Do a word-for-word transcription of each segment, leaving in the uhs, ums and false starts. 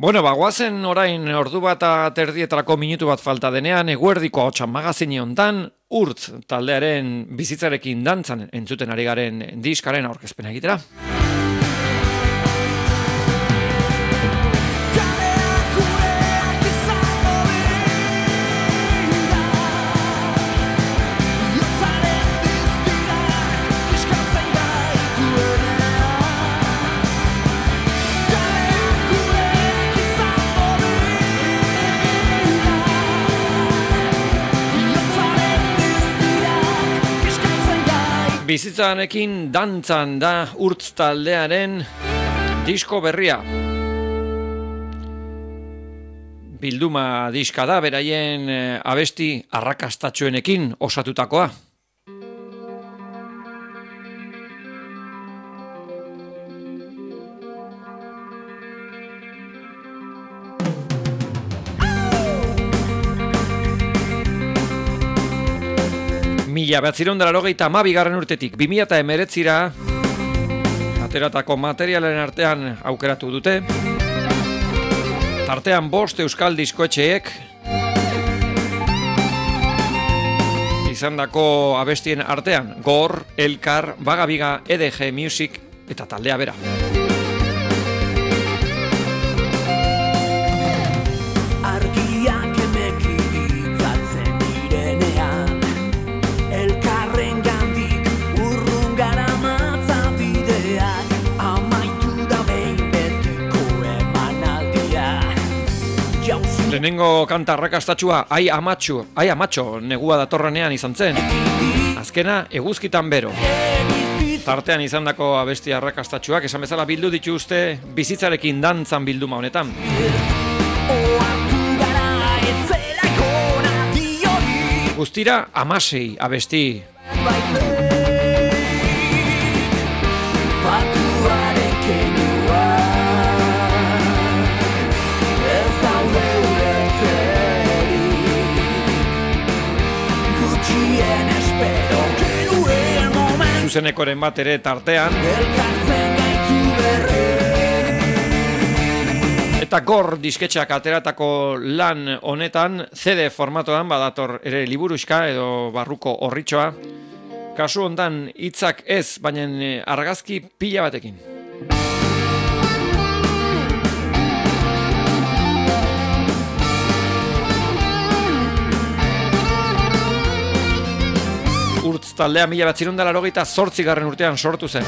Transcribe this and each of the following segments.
Bueno, bagoazen orain ordu bat aterdietarako minutu bat falta denean, eguerdiko hotxan magazini hontan, Urtz taldearen bizitzarekin dantzan entzuten ari garen diskaren aurkezpena egitera. Bizitzanekin dantzan da Urtz taldearen disko berria. Bilduma diska da, beraien abesti arrakastatxoenekin osatutakoa. Mila behatziehun eta laurogeita hamabigarren urtetik bi mila hemeretzira ateratako materialen artean aukeratu dute. Tartean bost euskal diskoetxeek izandako abestien artean Gor, Elkar, Bagabiga, E D G Music eta taldea bera. Lehenengo kanta arrakastatxua Ai Amatxo, Ai Amatxo negua datorrenean izan zen. Azkena eguzkitan bero. Tartean izandako abesti arrakastatxuak esan bezala bildu dituzte bizitzarekin dantzan bilduma honetan. Guztira hamasei abesti. Zuzenekoren bat ere tartean. Eta Gor disketxeak ateratako lan honetan C D formatoan badator ere liburuxka edo barruko orritxoa. Kasu hontan hitzak ez, baina argazki pila batekin. Urtz taldea mila behatziehun eta laurogeita zortzigarren urtean sortu zen.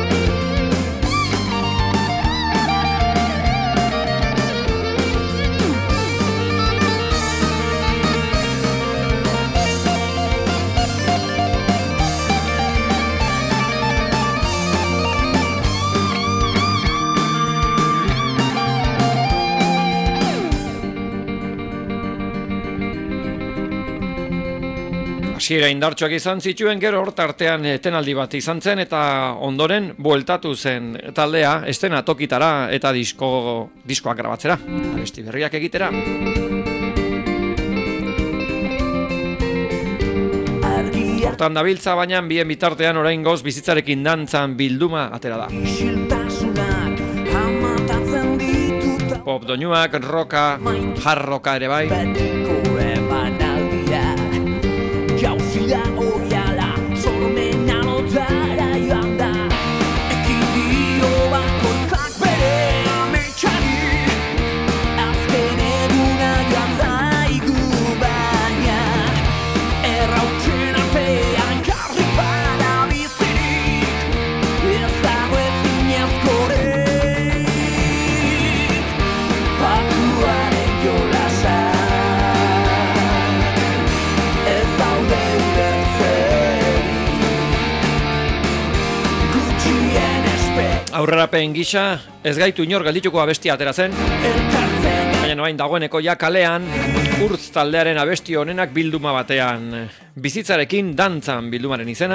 Hasiera indartsuak izan zituen, gero hor tartean etenaldi bat izan zen eta ondoren bueltatu zen taldea estena tokitara eta disko, diskoak grabatzera, abesti berriak egitera. Hortan dabiltza, baina bien bitartean oraingoz bizitzarekin dantzan bilduma atera da. Pop doinuak, roka, hard rocka ere bai. Jauzia oiala, sormen anotara joan da. Ekidio bakoitzak bere ametxari. Azken eguna joan zaigu baina. Errautzen artean karri bada bizirik. Ez dago ezin ezkorik. Pakuaren jolasa. Aurrerapen gisa, ez gaitu inor geldituko abestia atera zen. Baina noain dagoeneko ja kalean, Urtz taldearen abesti honenak bilduma batean. Bizitzarekin dantzan bildumaren izena.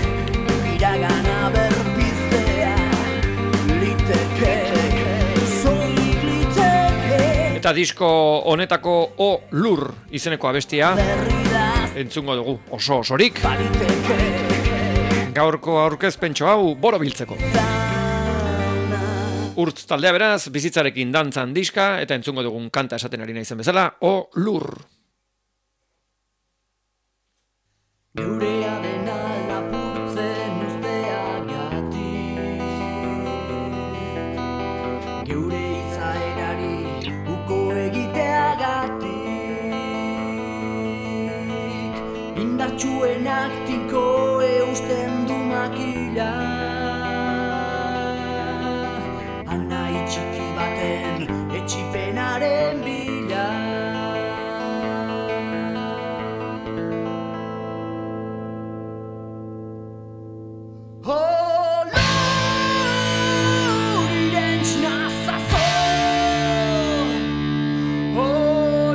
Eta disko honetako O Lur izeneko abestia entzungo dugu oso osorik. Gaurko aurkezpentxo hau borobiltzeko. Urtz taldea beraz, bizitzarekin dantzan diska, eta entzungo dugun kanta esaten ari naizen bezala, O Lur. Geurea dena lapurtzen uzteagatik, geure izaerari uko egiteagatik, indartsuenak tinko eusten du makila. Anai txiki baten etxipenaren bila. Oh, Lord, irents nazazo. Oh,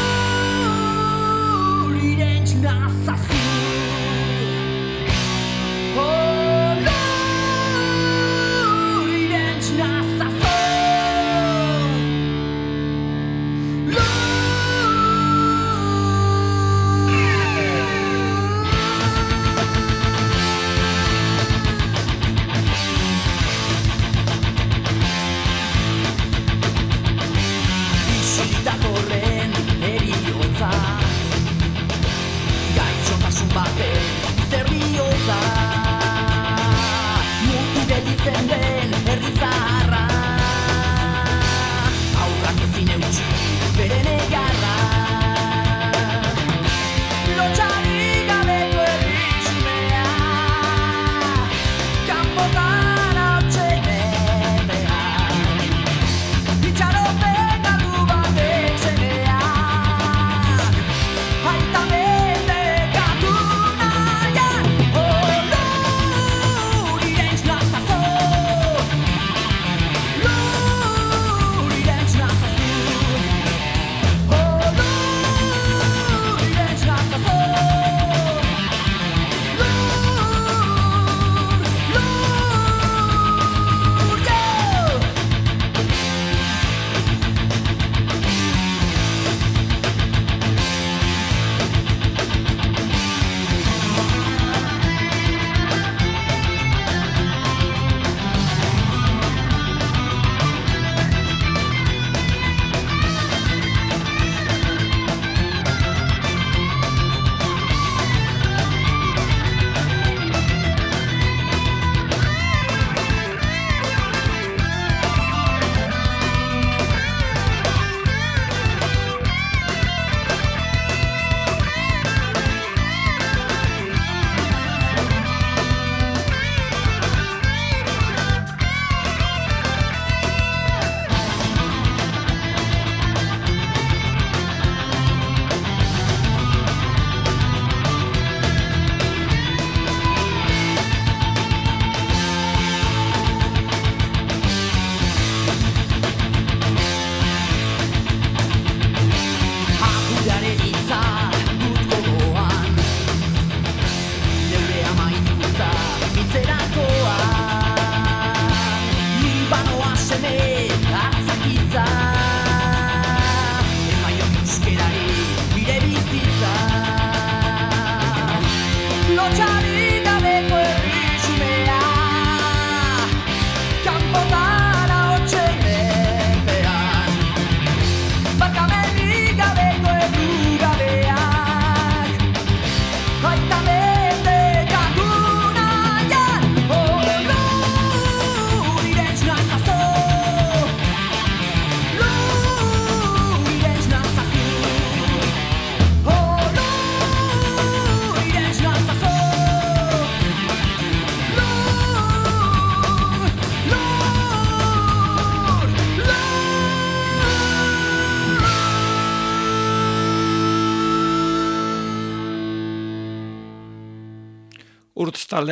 Lord, irents nazazo. Oh, Lord, irents nazazo. Datorren eriotza, gaixotasun baten zer bihotza, mutu gelditzen den herri zaharra, aurrak ezin eutsi beren egarra, lotxarik gabeko errizumea, kanpotan hautsen errean, itxaropen Urtz taldea